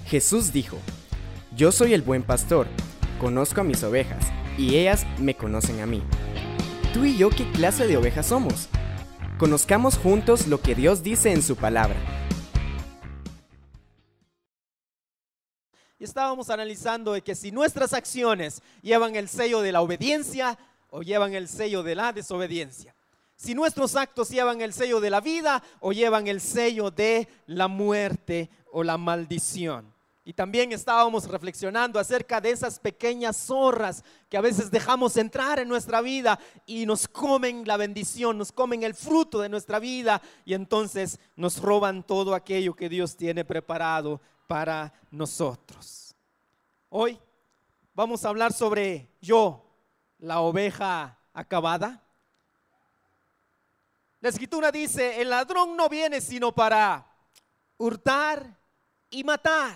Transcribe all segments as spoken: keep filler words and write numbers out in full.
Jesús dijo: Yo soy el buen pastor, conozco a mis ovejas, y ellas me conocen a mí. ¿Tú y yo qué clase de ovejas somos? Conozcamos juntos lo que Dios dice en su palabra. Y estábamos analizando de que si nuestras acciones llevan el sello de la obediencia o llevan el sello de la desobediencia. Si nuestros actos llevan el sello de la vida o llevan el sello de la muerte o la maldición. Y también estábamos reflexionando acerca de esas pequeñas zorras que a veces dejamos entrar en nuestra vida y nos comen la bendición, nos comen el fruto de nuestra vida y entonces nos roban todo aquello que Dios tiene preparado para nosotros. Hoy vamos a hablar sobre yo, la oveja acabada. La escritura dice: el ladrón no viene sino para hurtar y matar.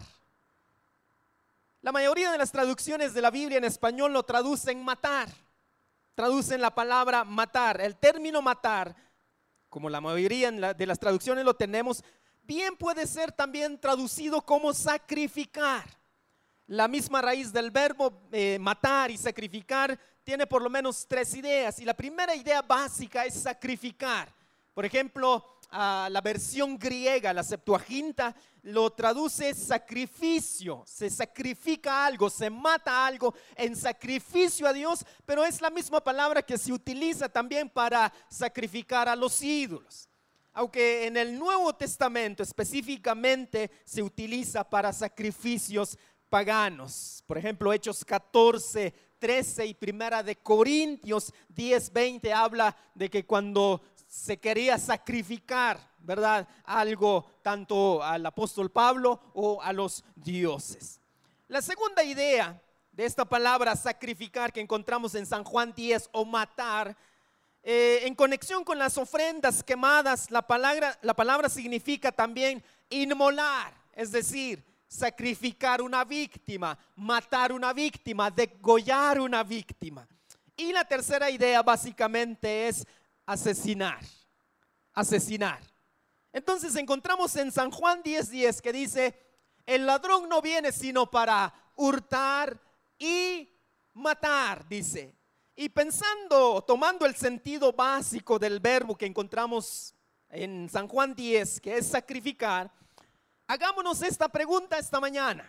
La mayoría de las traducciones de la Biblia en español lo traducen matar, traducen la palabra matar. El término matar, como la mayoría de las traducciones lo tenemos, bien puede ser también traducido como sacrificar. La misma raíz del verbo eh, matar y sacrificar tiene por lo menos tres ideas. Y la primera idea básica es sacrificar. Por ejemplo, uh, la versión griega, la Septuaginta, lo traduce sacrificio. Se sacrifica algo, se mata algo en sacrificio a Dios, pero es la misma palabra que se utiliza también para sacrificar a los ídolos. Aunque en el Nuevo Testamento específicamente se utiliza para sacrificios paganos. Por ejemplo, Hechos catorce, trece y Primera de Corintios diez, veinte habla de que cuando se quería sacrificar, ¿verdad?, algo tanto al apóstol Pablo o a los dioses. La segunda idea de esta palabra sacrificar que encontramos en San Juan diez o matar, eh, en conexión con las ofrendas quemadas, la palabra, la palabra significa también inmolar, es decir, sacrificar una víctima, matar una víctima, degollar una víctima. Y la tercera idea básicamente es asesinar, asesinar. Entonces encontramos en San Juan diez, diez que dice: el ladrón no viene sino para hurtar y matar, dice. Y pensando, tomando el sentido básico del verbo que encontramos en San Juan diez, que es sacrificar, hagámonos esta pregunta esta mañana: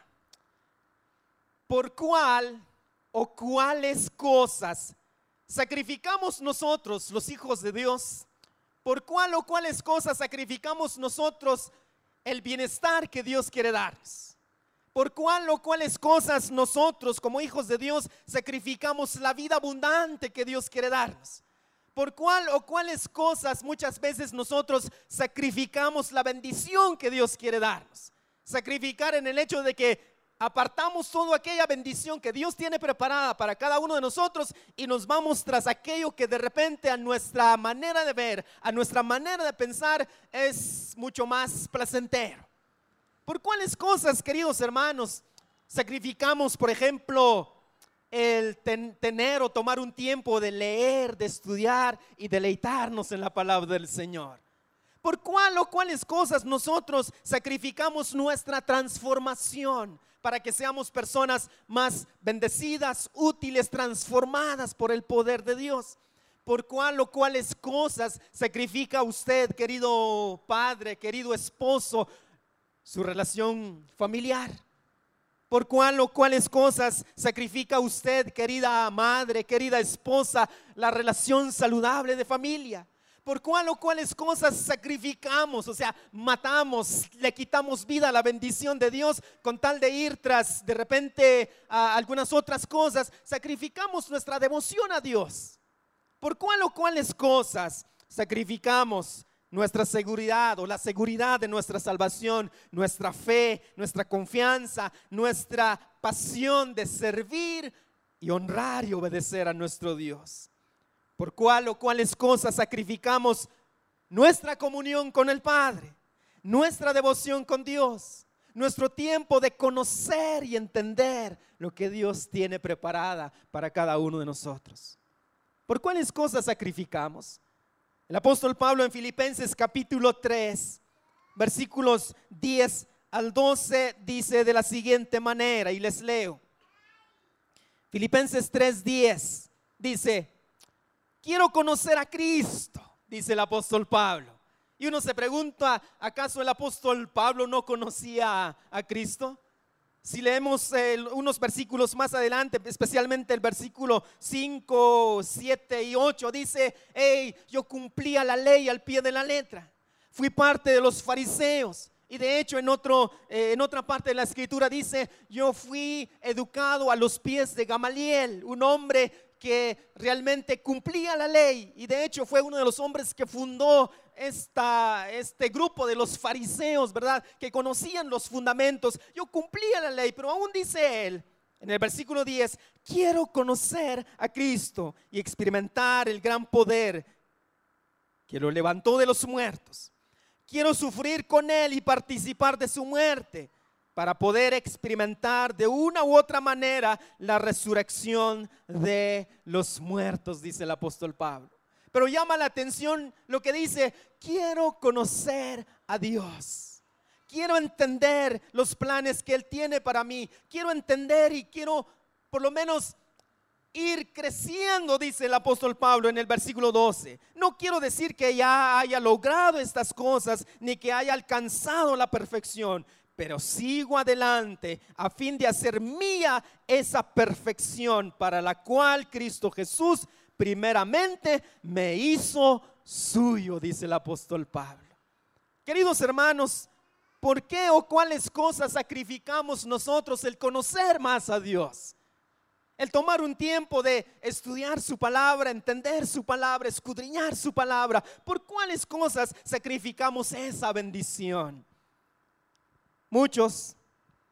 ¿por cuál o cuáles cosas sacrificamos nosotros, los hijos de Dios? ¿Por cuál o cuáles cosas sacrificamos nosotros el bienestar que Dios quiere darnos? ¿Por cuál o cuáles cosas nosotros como hijos de Dios sacrificamos la vida abundante que Dios quiere darnos? ¿Por cuál o cuáles cosas muchas veces nosotros sacrificamos la bendición que Dios quiere darnos? Sacrificar en el hecho de que apartamos toda aquella bendición que Dios tiene preparada para cada uno de nosotros y nos vamos tras aquello que de repente a nuestra manera de ver, a nuestra manera de pensar es mucho más placentero. ¿Por cuáles cosas, queridos hermanos, sacrificamos, por ejemplo, el ten, tener o tomar un tiempo de leer, de estudiar y deleitarnos en la palabra del Señor? ¿Por cuál o cuáles cosas nosotros sacrificamos nuestra transformación para que seamos personas más bendecidas, útiles, transformadas por el poder de Dios? ¿Por cuál o cuáles cosas sacrifica usted, querido padre, querido esposo, su relación familiar? ¿Por cuál o cuáles cosas sacrifica usted, querida madre, querida esposa, la relación saludable de familia? ¿Por cuál o cuáles cosas sacrificamos? O sea, matamos, le quitamos vida a la bendición de Dios con tal de ir tras de repente a algunas otras cosas. Sacrificamos nuestra devoción a Dios. ¿Por cuál o cuáles cosas sacrificamos nuestra seguridad o la seguridad de nuestra salvación, nuestra fe, nuestra confianza, nuestra pasión de servir y honrar y obedecer a nuestro Dios? ¿Por cuál o cuáles cosas sacrificamos nuestra comunión con el Padre, nuestra devoción con Dios, nuestro tiempo de conocer y entender lo que Dios tiene preparada para cada uno de nosotros? ¿Por cuáles cosas sacrificamos? El apóstol Pablo en Filipenses capítulo tres, versículos diez al doce dice de la siguiente manera, y les leo. Filipenses tres diez dice: quiero conocer a Cristo, dice el apóstol Pablo. Y uno se pregunta, ¿acaso el apóstol Pablo no conocía a, a Cristo? Si leemos eh, unos versículos más adelante, especialmente el versículo cinco, siete y ocho, dice: hey, yo cumplía la ley al pie de la letra. Fui parte de los fariseos. Y de hecho en, otro, eh, en otra parte de la escritura dice: yo fui educado a los pies de Gamaliel, un hombre que realmente cumplía la ley. Y de hecho fue uno de los hombres que fundó esta, este grupo de los fariseos, ¿verdad? Que conocían los fundamentos. Yo cumplía la ley, pero aún dice él en el versículo diez: quiero conocer a Cristo y experimentar el gran poder que lo levantó de los muertos. Quiero sufrir con Él y participar de su muerte para poder experimentar de una u otra manera la resurrección de los muertos, dice el apóstol Pablo. Pero llama la atención lo que dice: quiero conocer a Dios. Quiero entender los planes que Él tiene para mí. Quiero entender y quiero por lo menos ir creciendo, dice el apóstol Pablo en el versículo doce. No quiero decir que ya haya logrado estas cosas ni que haya alcanzado la perfección, pero sigo adelante a fin de hacer mía esa perfección para la cual Cristo Jesús primeramente me hizo suyo, dice el apóstol Pablo. Queridos hermanos, ¿por qué o cuáles cosas sacrificamos nosotros el conocer más a Dios? El tomar un tiempo de estudiar su palabra, entender su palabra, escudriñar su palabra. ¿Por cuáles cosas sacrificamos esa bendición? Muchos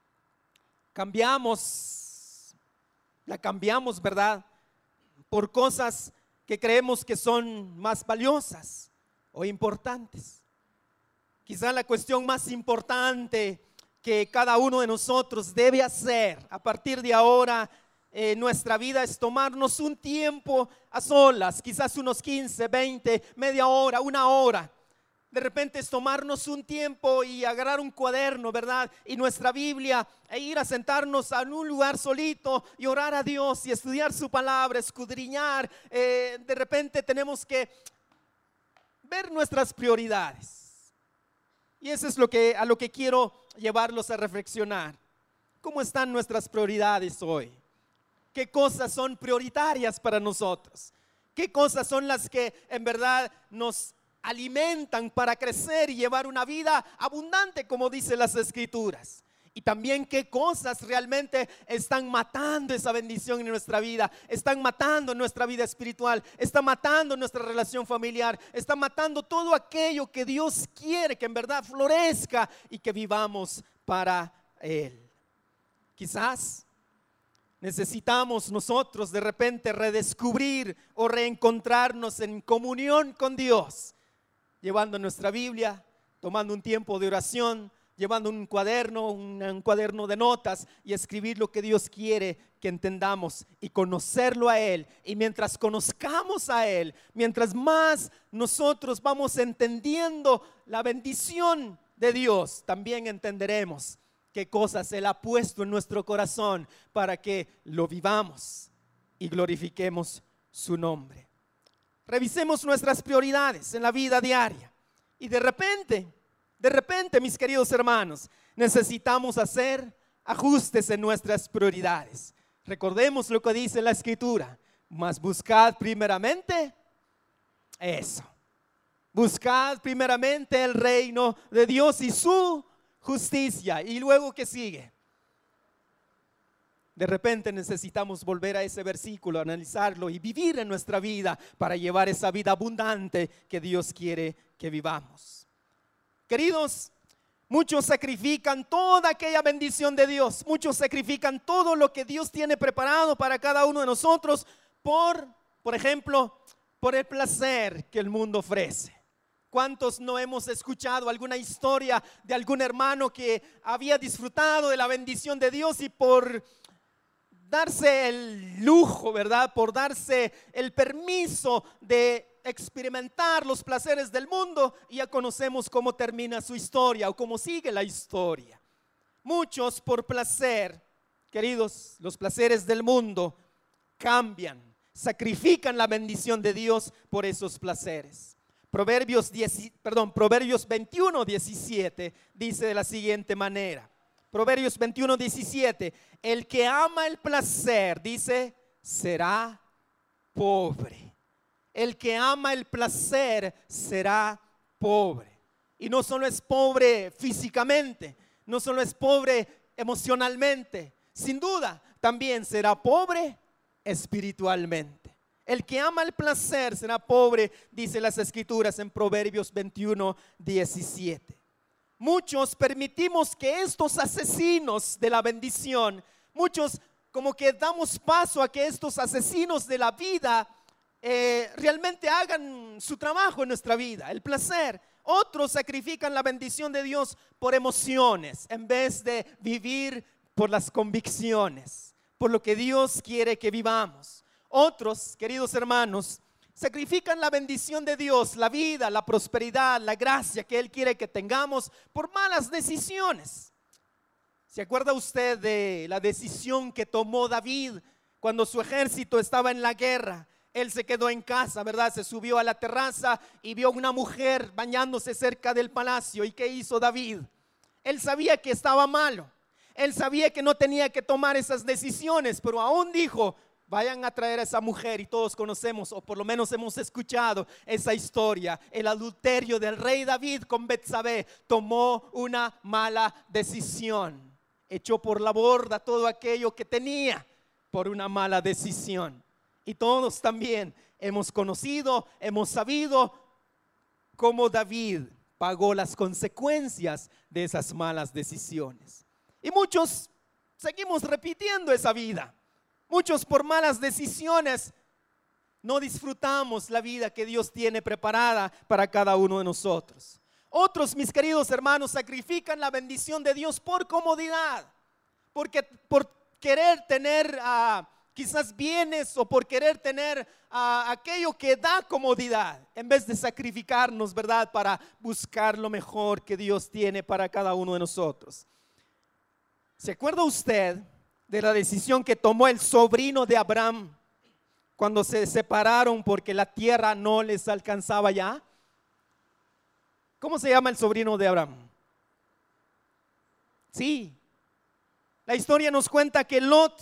cambiamos, la cambiamos, ¿verdad? Por cosas que creemos que son más valiosas o importantes. Quizá la cuestión más importante que cada uno de nosotros debe hacer a partir de ahora en nuestra vida es tomarnos un tiempo a solas, quizás unos quince, veinte, media hora, una hora. De repente es tomarnos un tiempo y agarrar un cuaderno, ¿verdad? Y nuestra Biblia, e ir a sentarnos en un lugar solito y orar a Dios y estudiar su palabra, escudriñar. Eh, de repente tenemos que ver nuestras prioridades. Y eso es lo que, a lo que quiero llevarlos a reflexionar. ¿Cómo están nuestras prioridades hoy? ¿Qué cosas son prioritarias para nosotros? ¿Qué cosas son las que en verdad nos alimentan para crecer y llevar una vida abundante, como dicen las Escrituras? Y también qué cosas realmente están matando esa bendición en nuestra vida, están matando nuestra vida espiritual, están matando nuestra relación familiar, están matando todo aquello que Dios quiere que en verdad florezca y que vivamos para Él. Quizás necesitamos nosotros de repente redescubrir o reencontrarnos en comunión con Dios, llevando nuestra Biblia, tomando un tiempo de oración, llevando un cuaderno, un, un cuaderno de notas y escribir lo que Dios quiere que entendamos y conocerlo a Él. Y mientras conozcamos a Él, mientras más nosotros vamos entendiendo la bendición de Dios, también entenderemos qué cosas Él ha puesto en nuestro corazón para que lo vivamos y glorifiquemos su nombre. Revisemos nuestras prioridades en la vida diaria. Y de repente, de repente, mis queridos hermanos, necesitamos hacer ajustes en nuestras prioridades. Recordemos lo que dice la Escritura: mas buscad primeramente eso. Buscad primeramente el reino de Dios y su justicia. Y luego, ¿qué sigue? De repente necesitamos volver a ese versículo, analizarlo y vivir en nuestra vida para llevar esa vida abundante que Dios quiere que vivamos. Queridos, muchos sacrifican toda aquella bendición de Dios, muchos sacrifican todo lo que Dios tiene preparado para cada uno de nosotros por, por ejemplo, por el placer que el mundo ofrece. ¿Cuántos no hemos escuchado alguna historia de algún hermano que había disfrutado de la bendición de Dios y por darse el lujo, ¿verdad? Por darse el permiso de experimentar los placeres del mundo, y ya conocemos cómo termina su historia o cómo sigue la historia? Muchos por placer, queridos, los placeres del mundo cambian, sacrifican la bendición de Dios por esos placeres. Proverbios, diez, perdón, Proverbios veintiuno, diecisiete dice de la siguiente manera. Proverbios veintiuno, diecisiete. El que ama el placer, dice, será pobre. El que ama el placer será pobre. Y no solo es pobre físicamente, no solo es pobre emocionalmente, sin duda también será pobre espiritualmente. El que ama el placer será pobre, dice las escrituras en Proverbios veintiuno, diecisiete. Muchos permitimos que estos asesinos de la bendición, muchos como que damos paso a que estos asesinos de la vida eh, realmente hagan su trabajo en nuestra vida, el placer. Otros sacrifican la bendición de Dios por emociones en vez de vivir por las convicciones, por lo que Dios quiere que vivamos. Otros, queridos hermanos, sacrifican la bendición de Dios, la vida, la prosperidad, la gracia que Él quiere que tengamos por malas decisiones. ¿Se acuerda usted de la decisión que tomó David cuando su ejército estaba en la guerra? Él se quedó en casa, ¿verdad? Se subió a la terraza y vio una mujer bañándose cerca del palacio. ¿Y qué hizo David? Él sabía que estaba malo. Él sabía que no tenía que tomar esas decisiones, pero aún dijo, vayan a traer a esa mujer. Y todos conocemos, o por lo menos hemos escuchado esa historia. El adulterio del rey David con Betsabé. Tomó una mala decisión. Echó por la borda todo aquello que tenía por una mala decisión. Y todos también hemos conocido, hemos sabido cómo David pagó las consecuencias de esas malas decisiones. Y muchos seguimos repitiendo esa vida. Muchos por malas decisiones no disfrutamos la vida que Dios tiene preparada para cada uno de nosotros. Otros, mis queridos hermanos, sacrifican la bendición de Dios por comodidad, porque por querer tener uh, quizás bienes o por querer tener uh, aquello que da comodidad, en vez de sacrificarnos, ¿verdad?, para buscar lo mejor que Dios tiene para cada uno de nosotros. ¿Se acuerda usted de la decisión que tomó el sobrino de Abraham cuando se separaron porque la tierra no les alcanzaba ya? ¿Cómo se llama el sobrino de Abraham? Sí, la historia nos cuenta que Lot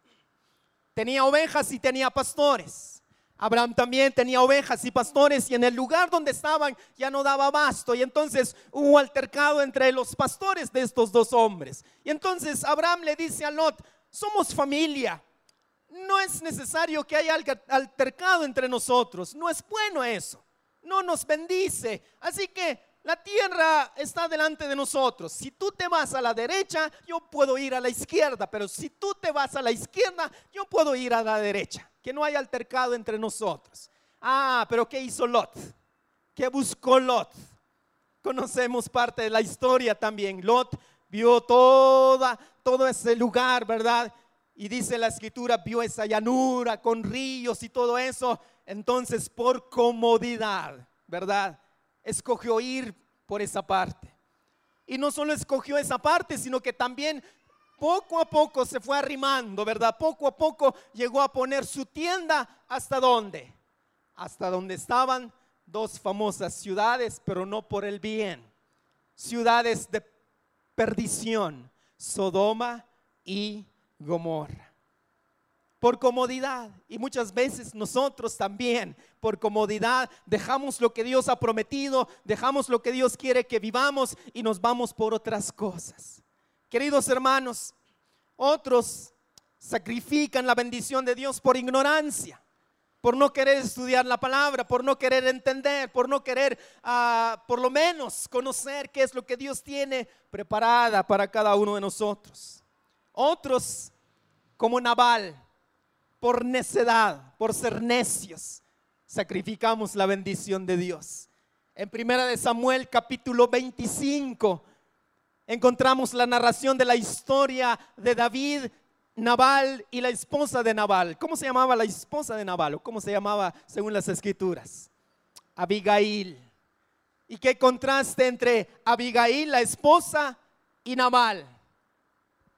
tenía ovejas y tenía pastores. Abraham también tenía ovejas y pastores, y en el lugar donde estaban ya no daba abasto, y entonces hubo altercado entre los pastores de estos dos hombres. Y entonces Abraham le dice a Lot, somos familia, no es necesario que haya altercado entre nosotros, no es bueno eso, no nos bendice, así que la tierra está delante de nosotros. Si tú te vas a la derecha, yo puedo ir a la izquierda, pero si tú te vas a la izquierda, yo puedo ir a la derecha. Que no haya altercado entre nosotros. Ah, pero ¿qué hizo Lot? ¿Qué buscó Lot? Conocemos parte de la historia también. Lot vio toda, todo ese lugar, ¿verdad? Y dice la escritura, vio esa llanura con ríos y todo eso. Entonces, por comodidad, ¿verdad?, escogió ir por esa parte. Y no solo escogió esa parte, sino que también poco a poco se fue arrimando, ¿verdad? Poco a poco llegó a poner su tienda. ¿Hasta dónde? Hasta donde estaban dos famosas ciudades, pero no por el bien. Ciudades de perdición, Sodoma y Gomorra. Por comodidad, y muchas veces nosotros también por comodidad dejamos lo que Dios ha prometido, dejamos lo que Dios quiere que vivamos y nos vamos por otras cosas. Queridos hermanos, otros sacrifican la bendición de Dios por ignorancia, por no querer estudiar la palabra, por no querer entender, por no querer uh, por lo menos conocer qué es lo que Dios tiene preparada para cada uno de nosotros. Otros, como Nabal, por necedad, por ser necios, sacrificamos la bendición de Dios. En Primera de Samuel capítulo veinticinco encontramos la narración de la historia de David, Nabal y la esposa de Nabal. ¿Cómo se llamaba la esposa de Nabal? ¿O cómo se llamaba según las escrituras? Abigail. ¿Y qué contraste entre Abigail, la esposa, y Nabal?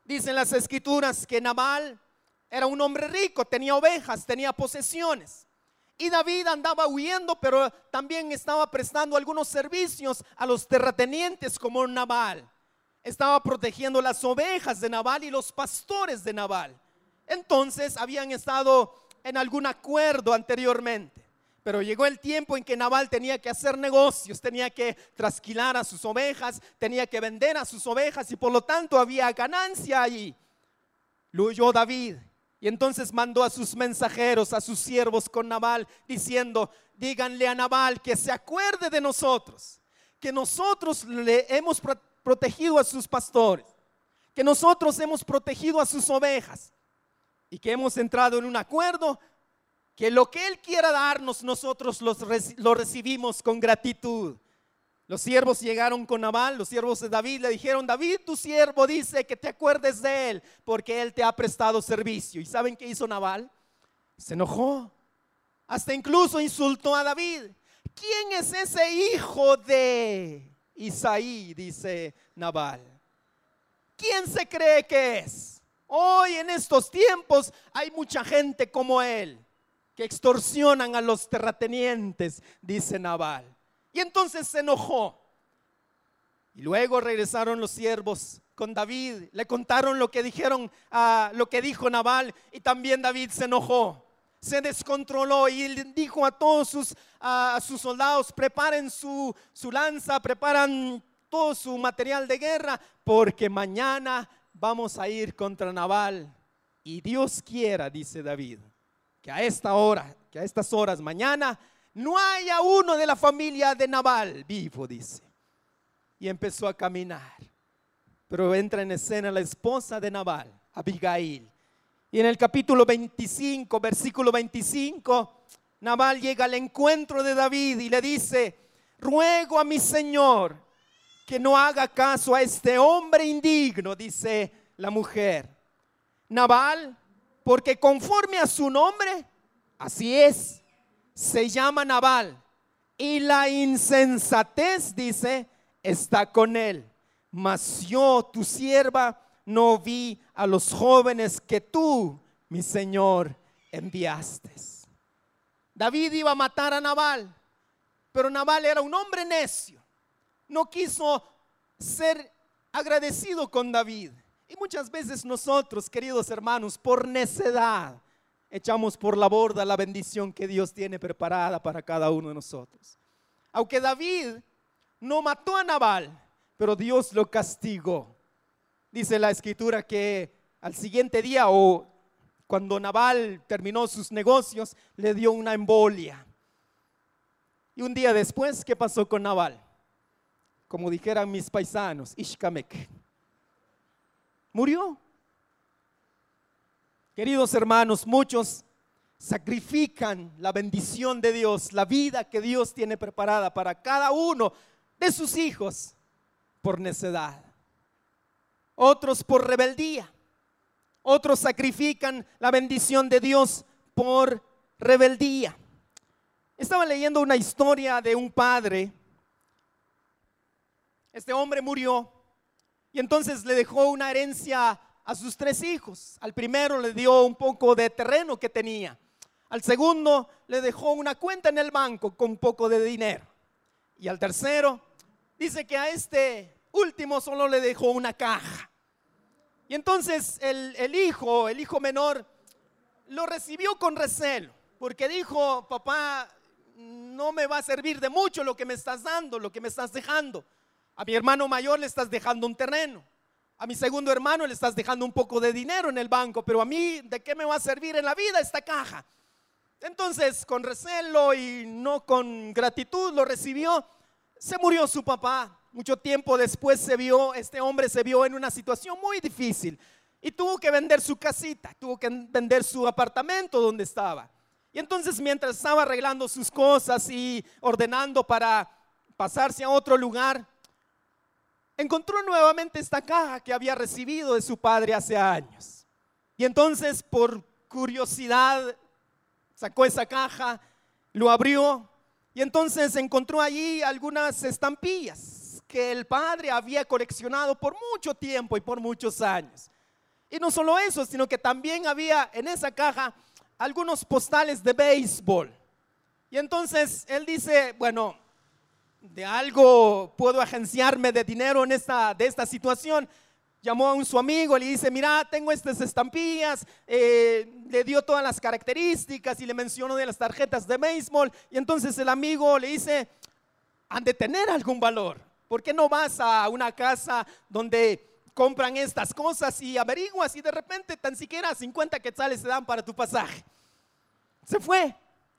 Dicen las escrituras que Nabal era un hombre rico, tenía ovejas, tenía posesiones. Y David andaba huyendo, pero también estaba prestando algunos servicios a los terratenientes como Nabal. Estaba protegiendo las ovejas de Nabal y los pastores de Nabal. Entonces habían estado en algún acuerdo anteriormente. Pero llegó el tiempo en que Nabal tenía que hacer negocios, tenía que trasquilar a sus ovejas, tenía que vender a sus ovejas y por lo tanto había ganancia allí. Lo oyó David y entonces mandó a sus mensajeros, a sus siervos con Nabal, diciendo: díganle a Nabal que se acuerde de nosotros, que nosotros le hemos protegido a sus pastores, que nosotros hemos protegido a sus ovejas y que hemos entrado en un acuerdo, que lo que él quiera darnos nosotros lo recibimos con gratitud. Los siervos llegaron con Nabal, los siervos de David le dijeron: David, tu siervo dice que te acuerdes de él porque él te ha prestado servicio. ¿Y saben qué hizo Nabal? Se enojó, hasta incluso insultó a David. ¿Quién es ese hijo de Isaí?, dice Nabal. ¿Quién se cree que es? Hoy en estos tiempos hay mucha gente como él que extorsionan a los terratenientes, dice Nabal. Y entonces se enojó. Y luego regresaron los siervos con David, le contaron lo que dijeron, uh, lo que dijo Nabal, y también David se enojó, se descontroló y dijo a todos sus, uh, a sus soldados: preparen su, su lanza, preparan todo su material de guerra, porque mañana vamos a ir contra Nabal. Y Dios quiera, dice David, que a esta hora, que a estas horas mañana no haya uno de la familia de Nabal vivo, dice. Y empezó a caminar. Pero entra en escena la esposa de Nabal, Abigail. Y en el capítulo veinticinco, versículo veinticinco, Nabal llega al encuentro de David y le dice: ruego a mi señor que no haga caso a este hombre indigno, dice la mujer. Nabal, porque conforme a su nombre, así es, se llama Nabal, y la insensatez, dice, está con él. Mas yo, tu sierva, no vi a los jóvenes que tú, mi señor, enviaste. David iba a matar a Nabal, pero Nabal era un hombre necio, no quiso ser agradecido con David. Y muchas veces nosotros, queridos hermanos, por necedad echamos por la borda la bendición que Dios tiene preparada para cada uno de nosotros. Aunque David no mató a Nabal, pero Dios lo castigó. Dice la escritura que al siguiente día, o cuando Nabal terminó sus negocios, le dio una embolia. Y un día después, ¿qué pasó con Nabal? Como dijeran mis paisanos, Ishkamek. Murió. Queridos hermanos, muchos sacrifican la bendición de Dios, la vida que Dios tiene preparada para cada uno de sus hijos por necedad. Otros por rebeldía. Otros sacrifican la bendición de Dios por rebeldía. Estaba leyendo una historia de un padre. Este hombre murió y entonces le dejó una herencia a sus tres hijos. Al primero le dio un poco de terreno que tenía. Al segundo le dejó una cuenta en el banco con un poco de dinero. Y al tercero dice que a este último solo le dejó una caja. Y entonces el, el hijo, el hijo menor, lo recibió con recelo, porque dijo: papá, no me va a servir de mucho lo que me estás dando, lo que me estás dejando. A mi hermano mayor le estás dejando un terreno, a mi segundo hermano le estás dejando un poco de dinero en el banco, pero a mí, ¿de qué me va a servir en la vida esta caja? Entonces, con recelo y no con gratitud, lo recibió. Se murió su papá. Mucho tiempo después se vio, este hombre se vio en una situación muy difícil y tuvo que vender su casita, tuvo que vender su apartamento donde estaba. Y entonces, mientras estaba arreglando sus cosas y ordenando para pasarse a otro lugar, encontró nuevamente esta caja que había recibido de su padre hace años. Y entonces, por curiosidad, sacó esa caja, lo abrió y entonces encontró allí algunas estampillas que el padre había coleccionado por mucho tiempo y por muchos años. Y no solo eso, sino que también había en esa caja algunos postales de béisbol. Y entonces él dice, bueno, de algo puedo agenciarme de dinero en esta, de esta situación. Llamó a un su amigo, le dice, mira, tengo estas estampillas, eh, le dio todas las características y le mencionó de las tarjetas de béisbol. Y entonces el amigo le dice, han de tener algún valor. ¿Por qué no vas a una casa donde compran estas cosas y averiguas y de repente tan siquiera cincuenta quetzales se dan para tu pasaje? Se fue.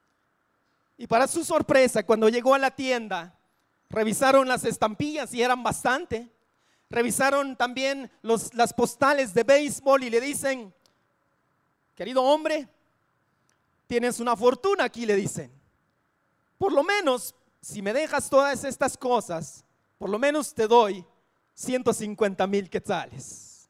Y para su sorpresa, cuando llegó a la tienda, revisaron las estampillas y eran bastante. Revisaron también los, las postales de béisbol y le dicen, querido hombre, tienes una fortuna aquí, le dicen. Por lo menos, si me dejas todas estas cosas, por lo menos te doy ciento cincuenta mil quetzales.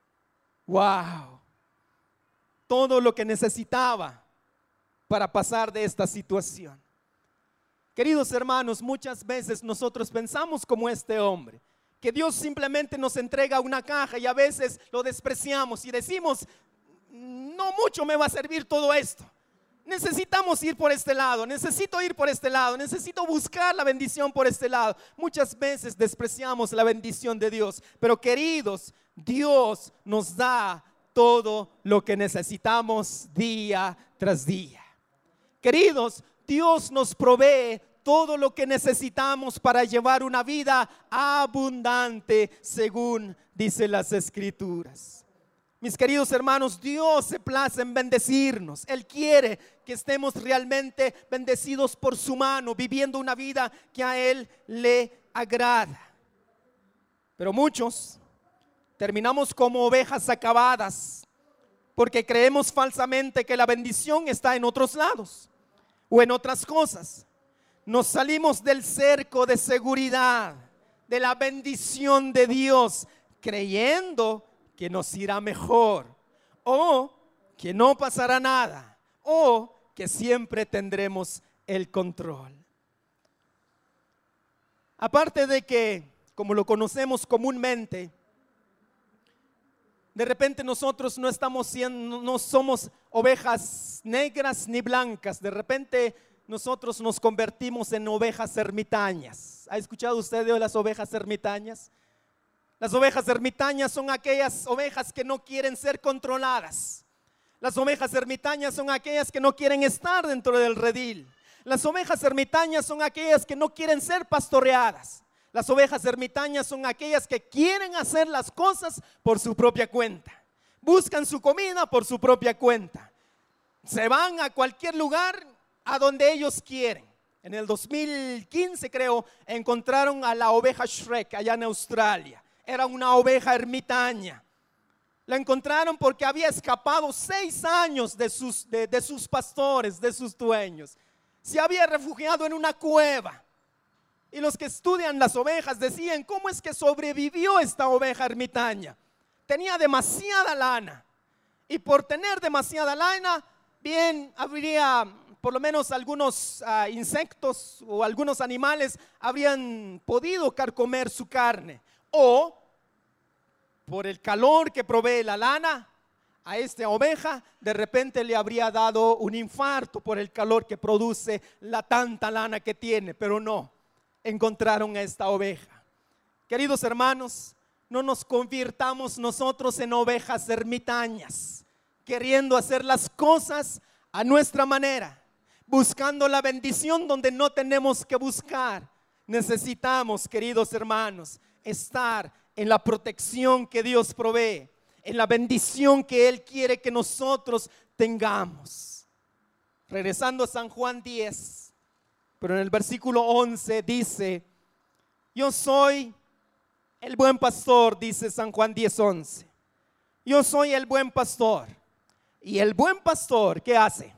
Wow. Todo lo que necesitaba para pasar de esta situación. Queridos hermanos, muchas veces nosotros pensamos como este hombre, que Dios simplemente nos entrega una caja y a veces lo despreciamos y decimos, no mucho me va a servir todo esto. Necesitamos ir por este lado, necesito ir por este lado, necesito buscar la bendición por este lado. Muchas veces despreciamos la bendición de Dios, pero queridos, Dios nos da todo lo que necesitamos día tras día. Queridos, Dios nos provee todo lo que necesitamos para llevar una vida abundante, según dicen las Escrituras. Mis queridos hermanos, Dios se place en bendecirnos. Él quiere que estemos realmente bendecidos por su mano, viviendo una vida que a Él le agrada. Pero muchos terminamos como ovejas acabadas, porque creemos falsamente que la bendición está en otros lados o en otras cosas. Nos salimos del cerco de seguridad, de la bendición de Dios, creyendo que nos irá mejor, o que no pasará nada, o que siempre tendremos el control. Aparte de que, como lo conocemos comúnmente, de repente nosotros no estamos siendo, no somos ovejas negras ni blancas. De repente nosotros nos convertimos en ovejas ermitañas. ¿Ha escuchado usted de las ovejas ermitañas? Las ovejas ermitañas son aquellas ovejas que no quieren ser controladas. Las ovejas ermitañas son aquellas que no quieren estar dentro del redil. Las ovejas ermitañas son aquellas que no quieren ser pastoreadas. Las ovejas ermitañas son aquellas que quieren hacer las cosas por su propia cuenta. Buscan su comida por su propia cuenta. Se van a cualquier lugar a donde ellos quieren. En el dos mil quince, creo, encontraron a la oveja Shrek allá en Australia. Era una oveja ermitaña. La encontraron porque había escapado seis años de sus, de, de sus pastores, de sus dueños. Se había refugiado en una cueva. Y los que estudian las ovejas decían, ¿cómo es que sobrevivió esta oveja ermitaña? Tenía demasiada lana. Y por tener demasiada lana, bien, habría por lo menos algunos uh, insectos o algunos animales habrían podido carcomer su carne. O por el calor que provee la lana, a esta oveja de repente le habría dado un infarto por el calor que produce la tanta lana que tiene. Pero no, encontraron a esta oveja. Queridos hermanos, no nos convirtamos nosotros en ovejas ermitañas, queriendo hacer las cosas a nuestra manera, buscando la bendición donde no tenemos que buscar. Necesitamos, queridos hermanos, estar en la protección que Dios provee, en la bendición que Él quiere que nosotros tengamos. Regresando a San Juan diez, pero en el versículo once dice, yo soy el buen pastor, dice San Juan diez, once. Yo soy el buen pastor. Y el buen pastor, ¿qué hace?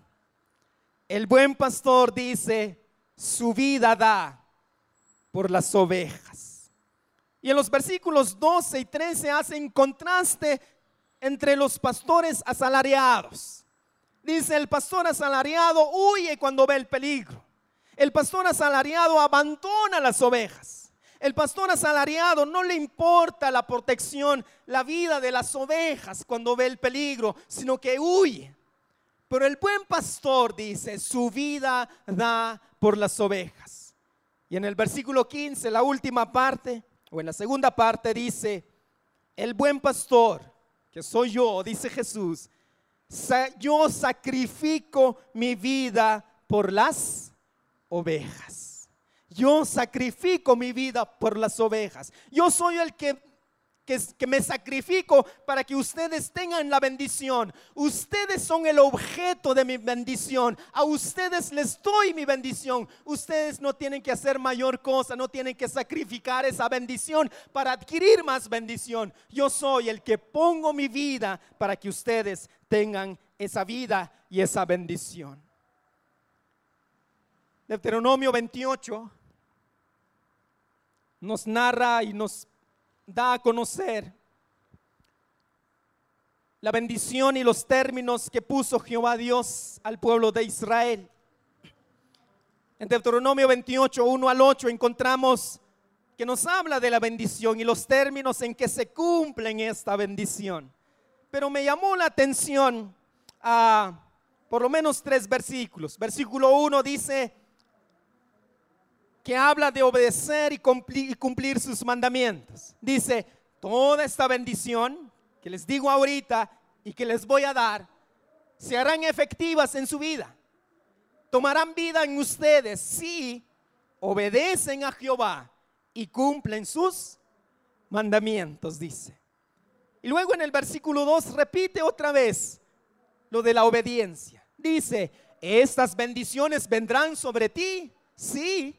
El buen pastor dice, su vida da por las ovejas. Y en los versículos doce y trece hacen contraste entre los pastores asalariados. Dice, el pastor asalariado huye cuando ve el peligro. El pastor asalariado abandona las ovejas. El pastor asalariado no le importa la protección, la vida de las ovejas cuando ve el peligro, sino que huye. Pero el buen pastor dice, su vida da por las ovejas. Y en el versículo quince, la última parte, o en la segunda parte dice, el buen pastor, que soy yo, dice Jesús, yo sacrifico mi vida por las ovejas. Yo sacrifico mi vida por las ovejas. Yo soy el que Que, que me sacrifico para que ustedes tengan la bendición. Ustedes son el objeto de mi bendición. A ustedes les doy mi bendición. Ustedes no tienen que hacer mayor cosa, no tienen que sacrificar esa bendición para adquirir más bendición. Yo soy el que pongo mi vida para que ustedes tengan esa vida y esa bendición. Deuteronomio veintiocho nos narra y nos da a conocer la bendición y los términos que puso Jehová Dios al pueblo de Israel. En Deuteronomio veintiocho, uno al ocho encontramos que nos habla de la bendición y los términos en que se cumplen esta bendición. Pero me llamó la atención a por lo menos tres versículos. Versículo uno dice que habla de obedecer y cumplir, y cumplir sus mandamientos. Dice, toda esta bendición que les digo ahorita y que les voy a dar, se harán efectivas en su vida. Tomarán vida en ustedes si obedecen a Jehová y cumplen sus mandamientos, dice. Y luego en el versículo dos repite otra vez lo de la obediencia. Dice, estas bendiciones vendrán sobre ti si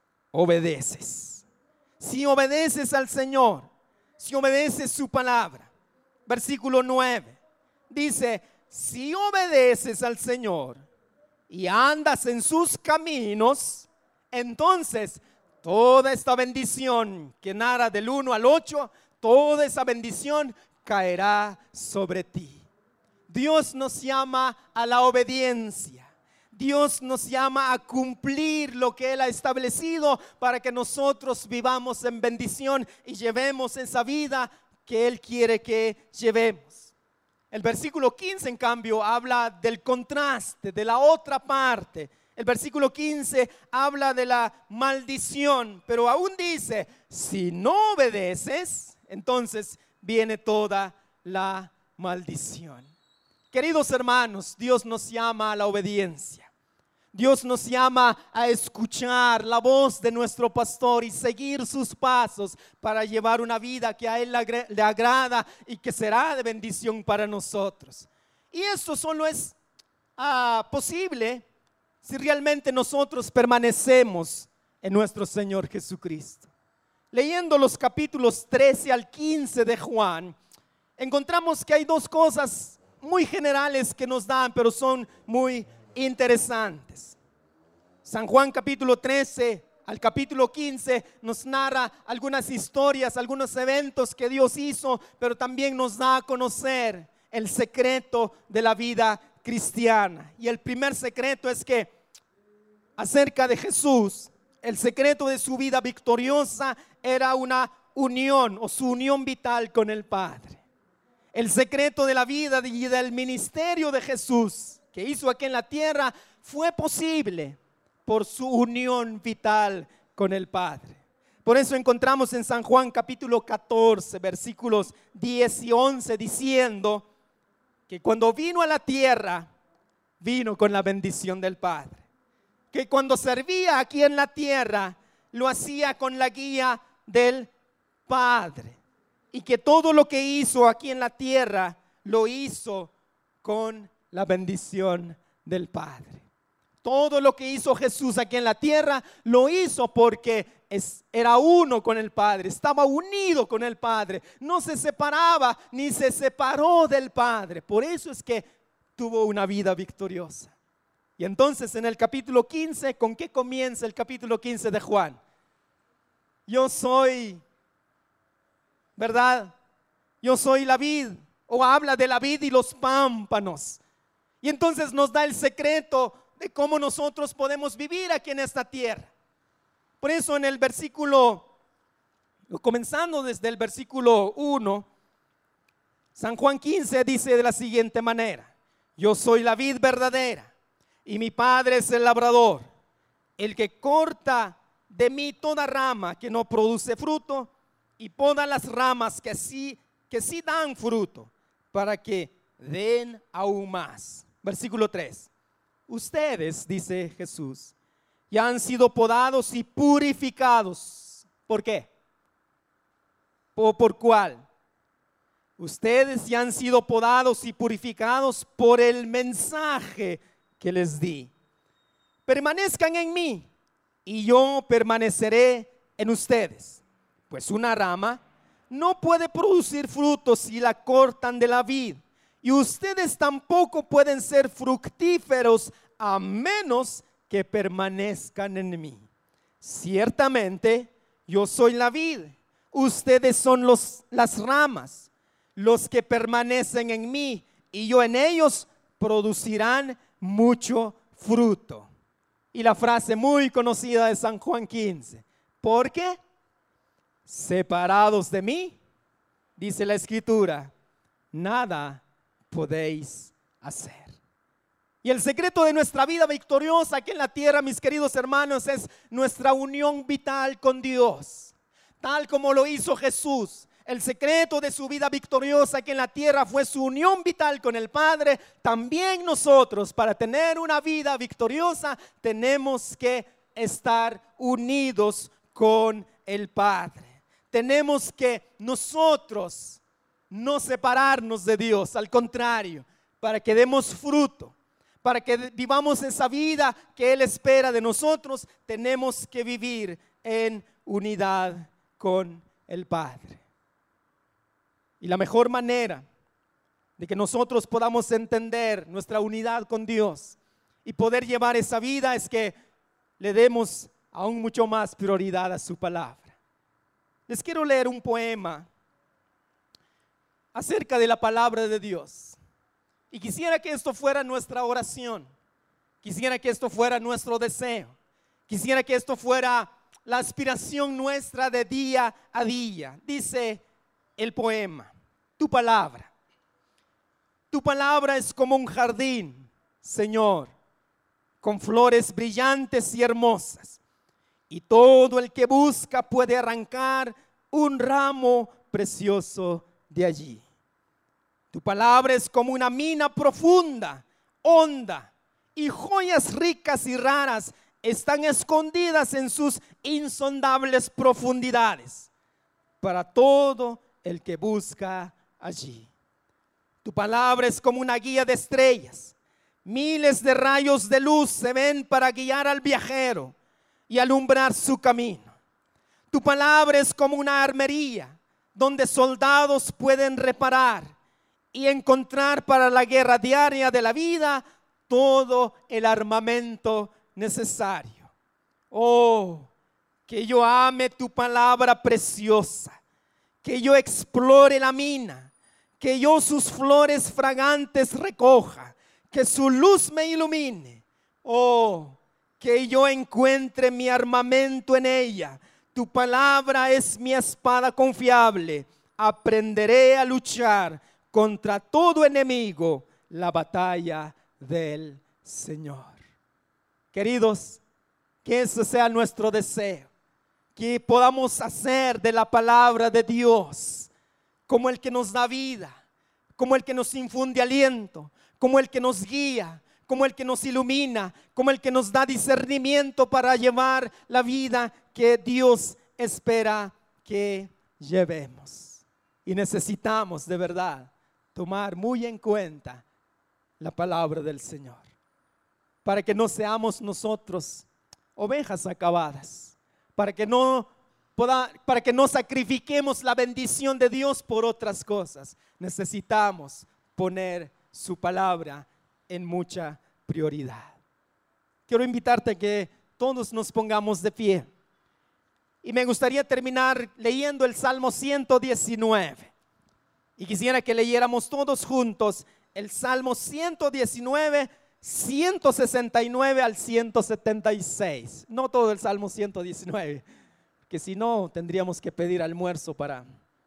obedeces. Si obedeces al Señor, si obedeces su palabra. Versículo nueve dice, si obedeces al Señor y andas en sus caminos, entonces toda esta bendición que narra del uno al ocho, toda esa bendición caerá sobre ti. Dios nos llama a la obediencia. Dios nos llama a cumplir lo que Él ha establecido para que nosotros vivamos en bendición y llevemos esa vida que Él quiere que llevemos. El versículo quince, en cambio, habla del contraste, de la otra parte. El versículo quince habla de la maldición, pero aún dice, si no obedeces, entonces viene toda la maldición. Queridos hermanos, Dios nos llama a la obediencia. Dios nos llama a escuchar la voz de nuestro pastor y seguir sus pasos para llevar una vida que a Él le agrada y que será de bendición para nosotros. Y esto solo es ah, posible si realmente nosotros permanecemos en nuestro Señor Jesucristo. Leyendo los capítulos trece al quince de Juan, encontramos que hay dos cosas muy generales que nos dan, pero son muy interesantes. San Juan capítulo trece al capítulo quince nos narra algunas historias, algunos eventos que Dios hizo, pero también nos da a conocer el secreto de la vida cristiana. Y el primer secreto es que acerca de Jesús, el secreto de su vida victoriosa era una unión o su unión vital con el Padre. El secreto de la vida y del ministerio de Jesús que hizo aquí en la tierra fue posible por su unión vital con el Padre. Por eso encontramos en San Juan capítulo catorce, versículos diez y once, diciendo que cuando vino a la tierra, vino con la bendición del Padre. Que cuando servía aquí en la tierra, lo hacía con la guía del Padre. Y que todo lo que hizo aquí en la tierra, lo hizo con la bendición del Padre. Todo lo que hizo Jesús aquí en la tierra, lo hizo porque es, era uno con el Padre, estaba unido con el Padre, no se separaba ni se separó del Padre. Por eso es que tuvo una vida victoriosa. Y entonces en el capítulo quince, ¿con qué comienza el capítulo quince de Juan? Yo soy, ¿verdad? Yo soy la vid, o habla de la vid y los pámpanos. Y entonces nos da el secreto de cómo nosotros podemos vivir aquí en esta tierra. Por eso en el versículo Comenzando desde el versículo uno, San Juan quince dice de la siguiente manera: yo soy la vid verdadera y mi Padre es el labrador. El que corta de mí toda rama que no produce fruto y poda las ramas que sí, que sí dan fruto, para que den aún más. Versículo tres. Ustedes, dice Jesús, ya han sido podados y purificados. ¿Por qué? ¿Por, por cuál? Ustedes ya han sido podados y purificados por el mensaje que les di. Permanezcan en mí y yo permaneceré en ustedes. Pues una rama no puede producir frutos si la cortan de la vid. Y ustedes tampoco pueden ser fructíferos a menos que permanezcan en mí. Ciertamente, yo soy la vid, ustedes son los, las ramas. Los que permanecen en mí y yo en ellos producirán mucho fruto. Y la frase muy conocida de San Juan quince. ¿Por qué? Separados de mí, dice la Escritura, nada podéis hacer. Y el secreto de nuestra vida victoriosa aquí en la tierra, mis queridos hermanos, es nuestra unión vital con Dios. Tal como lo hizo Jesús. El secreto de su vida victoriosa aquí en la tierra fue su unión vital con el Padre. También nosotros, para tener una vida victoriosa, tenemos que estar unidos con el Padre. Tenemos que nosotros no separarnos de Dios, al contrario, para que demos fruto, para que vivamos esa vida que Él espera de nosotros, tenemos que vivir en unidad con el Padre. Y la mejor manera de que nosotros podamos entender nuestra unidad con Dios y poder llevar esa vida es que le demos aún mucho más prioridad a su palabra. Les quiero leer un poema acerca de la palabra de Dios. Y quisiera que esto fuera nuestra oración. Quisiera que esto fuera nuestro deseo. Quisiera que esto fuera la aspiración nuestra de día a día. Dice el poema: tu palabra. Tu palabra es como un jardín, Señor, con flores brillantes y hermosas. Y todo el que busca puede arrancar un ramo precioso de allí. Tu palabra es como una mina profunda, honda, y joyas ricas y raras están escondidas en sus insondables profundidades para todo el que busca allí. Tu palabra es como una guía de estrellas. Miles de rayos de luz se ven para guiar al viajero y alumbrar su camino. Tu palabra es como una armería donde soldados pueden reparar y encontrar para la guerra diaria de la vida todo el armamento necesario. Oh, que yo ame tu palabra preciosa, que yo explore la mina, que yo sus flores fragantes recoja, que su luz me ilumine. Oh, que yo encuentre mi armamento en ella. Tu palabra es mi espada confiable. Aprenderé a luchar contra todo enemigo, la batalla del Señor. Queridos, que ese sea nuestro deseo, que podamos hacer de la palabra de Dios como el que nos da vida, como el que nos infunde aliento, como el que nos guía, como el que nos ilumina, como el que nos da discernimiento para llevar la vida que Dios espera que llevemos. Y necesitamos de verdad tomar muy en cuenta la palabra del Señor, para que no seamos nosotros ovejas acabadas, para que no poda, para que no sacrifiquemos la bendición de Dios por otras cosas. Necesitamos poner su palabra en mucha prioridad. Quiero invitarte a que todos nos pongamos de pie. Y me gustaría terminar leyendo el Salmo ciento diecinueve. Y quisiera que leyéramos todos juntos el Salmo ciento diecinueve, ciento sesenta y nueve al ciento setenta y seis. No todo el Salmo ciento diecinueve, que si no tendríamos que pedir almuerzo para,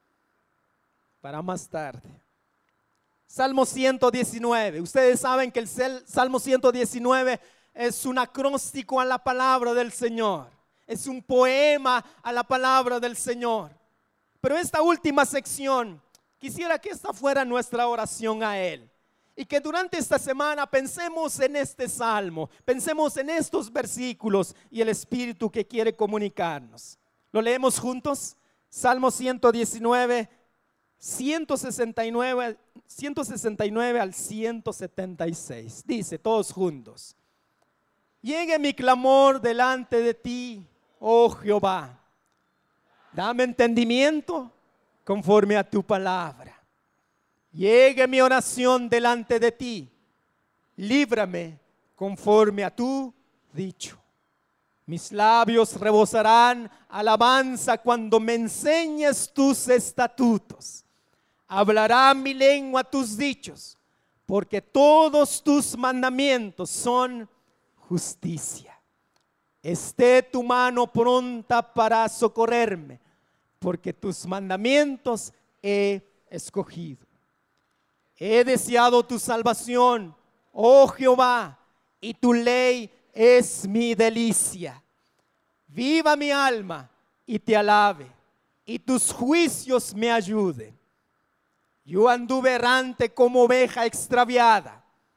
para más tarde. Salmo ciento diecinueve. Ustedes saben que el Salmo ciento diecinueve es un acróstico a la palabra del Señor. Es un poema a la palabra del Señor. Pero esta última sección, quisiera que esta fuera nuestra oración a Él. Y que durante esta semana pensemos en este salmo, pensemos en estos versículos y el Espíritu que quiere comunicarnos. ¿Lo leemos juntos? Salmo ciento diecinueve, ciento sesenta y nueve, ciento sesenta y nueve al ciento setenta y seis. Dice, todos juntos: llegue mi clamor delante de ti, oh Jehová. Dame entendimiento conforme a tu palabra. Llegue mi oración delante de ti. Líbrame conforme a tu dicho. Mis labios rebosarán alabanza cuando me enseñes tus estatutos. Hablará mi lengua tus dichos, porque todos tus mandamientos son justicia. Esté tu mano pronta para socorrerme, porque tus mandamientos he escogido. He deseado tu salvación, oh Jehová, y tu ley es mi delicia. Viva mi alma y te alabe, y tus juicios me ayuden. Yo anduve errante como oveja extraviada.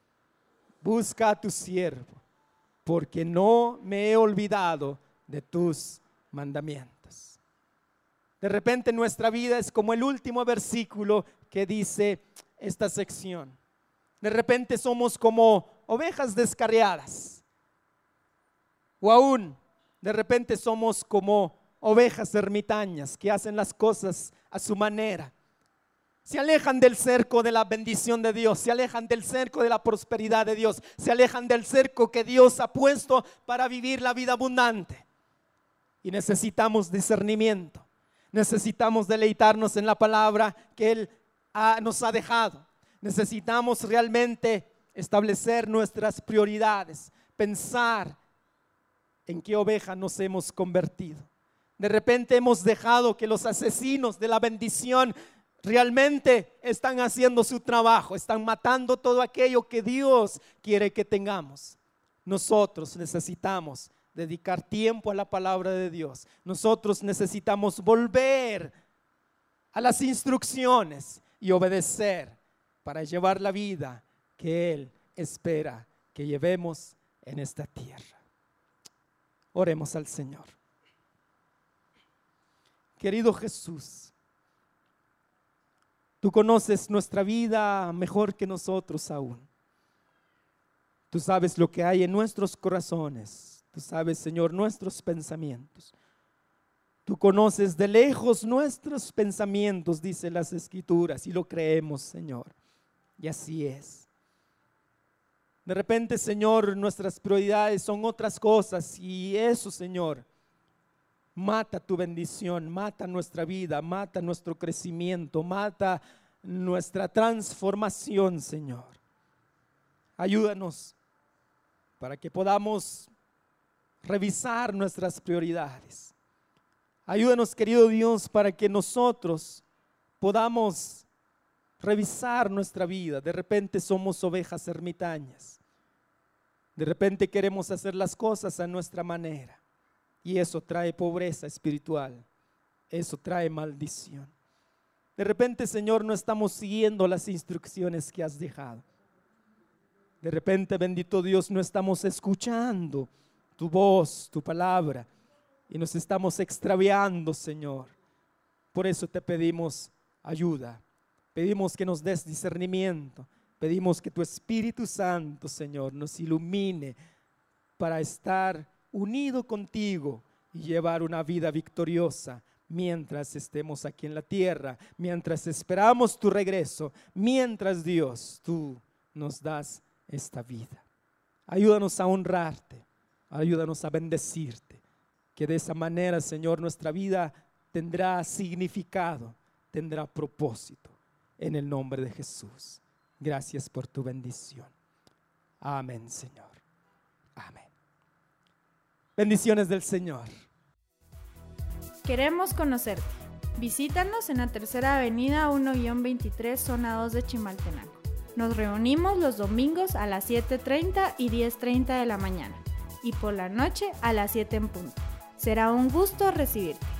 Busca a tu siervo, porque no me he olvidado de tus mandamientos. De repente nuestra vida es como el último versículo que dice esta sección. De repente somos como ovejas descarriadas. O aún, de repente somos como ovejas ermitañas que hacen las cosas a su manera. Se alejan del cerco de la bendición de Dios, se alejan del cerco de la prosperidad de Dios, se alejan del cerco que Dios ha puesto para vivir la vida abundante. Y necesitamos discernimiento, necesitamos deleitarnos en la palabra que Él ha, nos ha dejado. Necesitamos realmente establecer nuestras prioridades, pensar en qué oveja nos hemos convertido. De repente hemos dejado que los asesinos de la bendición realmente están haciendo su trabajo, están matando todo aquello que Dios quiere que tengamos. Nosotros necesitamos dedicar tiempo a la palabra de Dios. Nosotros necesitamos volver a las instrucciones y obedecer para llevar la vida que Él espera que llevemos en esta tierra. Oremos al Señor. Querido Jesús, tú conoces nuestra vida mejor que nosotros aún. Tú sabes lo que hay en nuestros corazones. Tú sabes, Señor, nuestros pensamientos. Tú conoces de lejos nuestros pensamientos, dice las Escrituras, y lo creemos, Señor. Y así es. De repente, Señor, nuestras prioridades son otras cosas y eso, Señor, mata tu bendición, mata nuestra vida, mata nuestro crecimiento, mata nuestra transformación, Señor. Ayúdanos para que podamos revisar nuestras prioridades. Ayúdanos, querido Dios, para que nosotros podamos revisar nuestra vida. De repente somos ovejas ermitañas. De repente queremos hacer las cosas a nuestra manera. Y eso trae pobreza espiritual. Eso trae maldición. De repente, Señor, no estamos siguiendo las instrucciones que has dejado. De repente, bendito Dios, no estamos escuchando tu voz, tu palabra. Y nos estamos extraviando, Señor. Por eso te pedimos ayuda. Pedimos que nos des discernimiento. Pedimos que tu Espíritu Santo, Señor, nos ilumine para estar unido contigo y llevar una vida victoriosa mientras estemos aquí en la tierra, mientras esperamos tu regreso, mientras, Dios, tú nos das esta vida. Ayúdanos a honrarte, ayúdanos a bendecirte, que de esa manera, Señor, nuestra vida tendrá significado, tendrá propósito. En el nombre de Jesús. Gracias por tu bendición. Amén, Señor. Amén. Bendiciones del Señor. Queremos conocerte. Visítanos en la Tercera Avenida uno veintitrés, zona dos de Chimaltenango. Nos reunimos los domingos a las siete treinta y diez treinta de la mañana y por la noche a las siete en punto. Será un gusto recibirte.